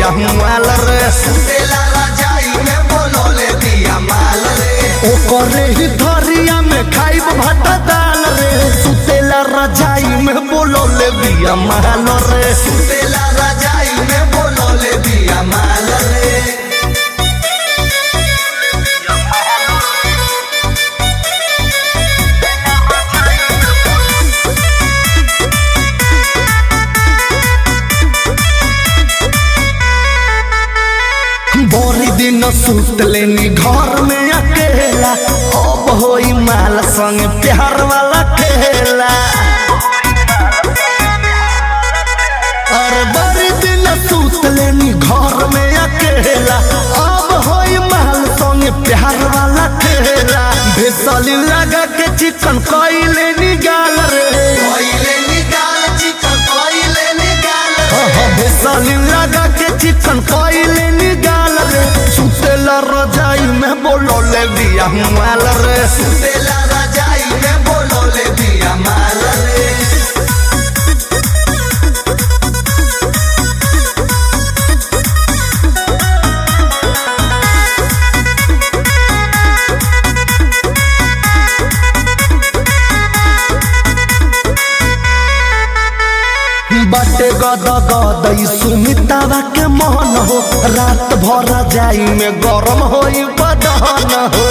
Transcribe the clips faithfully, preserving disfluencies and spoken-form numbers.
बिया माल रे सुतेला रजाई में बोलौले बिया माल रे ओकरे ही धरिया में खाइब भात दाल रे सुतेला रजाई में बोलौले बिया माल रे सुतेला रजाई में बोलौले बिया माल रे बोरी दिन सुत लेनी घर में अकेला अब होई माल संग प्यार वाला खेला और बोरी दिन सुत लेनी घर में अकेला अब होई माल संग प्यार वाला खेला भेसली लगा के चिकन कोइले निकाल रे कोइले निकाल चिकन कोइले निकाल रे भेसली लगा के चिकन कोइले निकाल रे सुतेला रजाई में बोलौले बिया माल रे सुतेला रजाई में बोलौले बिया माल रे बाटे गद गद सुमितावा के मन हो रात भर जाई में गरम होई बदन हो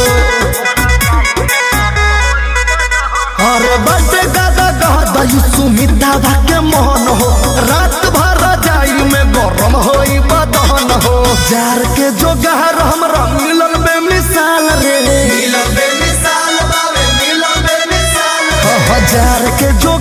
अरे बाटे गद गद सुमितावा के मन हो रात भर जाई में गरम होई बदन हो जार के जोगार हमरा मिलल बेमिसाल रे मिलन बेमिसाल बावे मिलन बेमिसाल हजार के जो